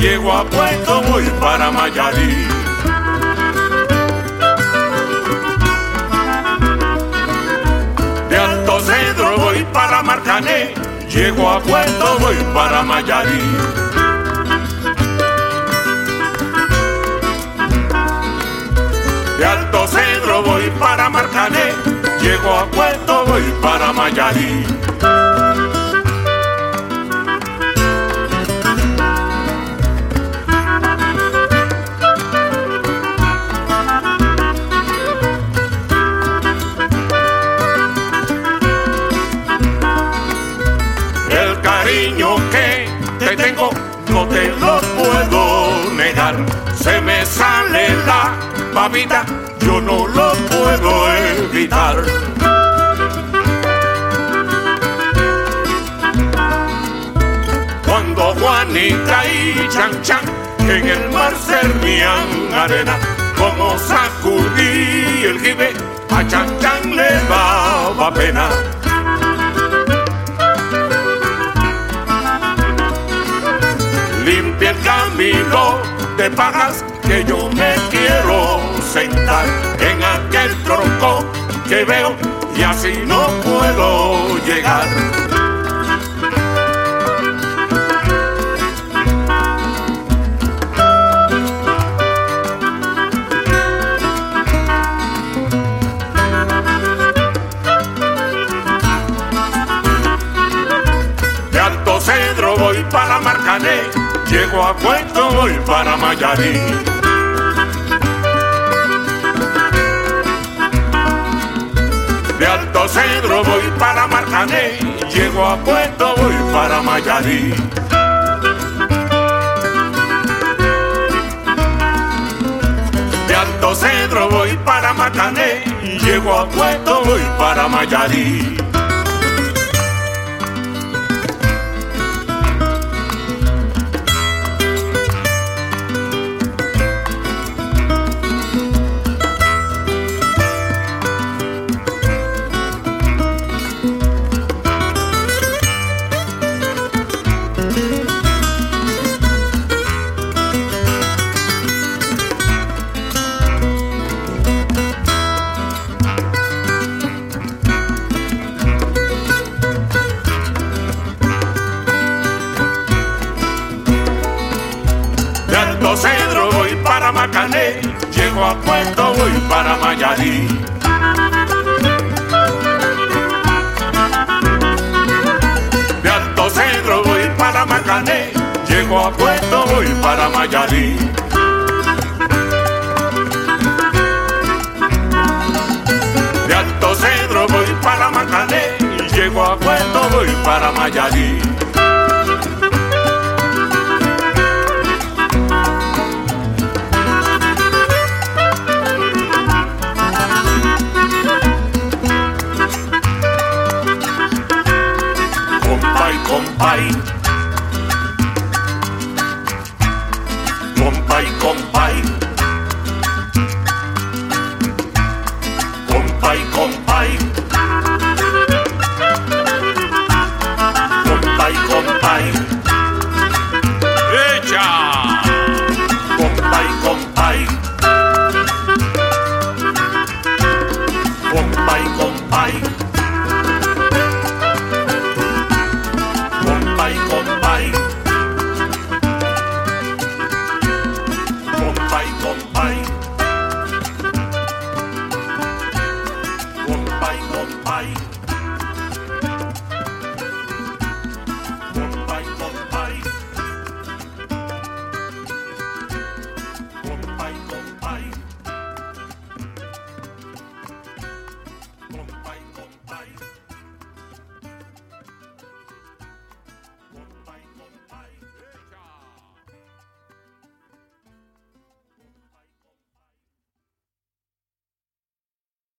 llego a Puerto, voy para Mayarí. De Alto Cedro voy para Marcané, llego a Puerto, voy para Mayarí. De Alto Cedro voy para Marcané, llego a Puerto, voy para Mayarí. El cariño que te tengo no te lo puedo negar. Se me sale la babita, yo no lo puedo evitar. Cuando Juanita y Chan Chan en el mar servían arena, como sacudí el jibe, a Chan Chan le daba pena. Limpia el camino de pajas que yo me quiero sentar en aquel tronco que veo y así no puedo llegar. De Alto Cedro voy para Marcané, llego a Puerto, voy para Mayarí. De Alto Cedro voy para Marcané, llego a Puerto, voy para Mayarí. De Alto Cedro voy para Marcané, llego a Puerto, voy para Mayarí. De Alto Cedro voy para Marcané, llego a Puerto, voy para Mayarí. De Alto Cedro voy para Marcané, llego a Puerto, voy para Mayarí. De Alto Cedro voy para Marcané, llego a Puerto, voy para Mayarí. Compay, compay, compay, compay, compay, compay, compay, echa, compay, compay, compay, compay. Compay, compay, compay, compay, compay, compay.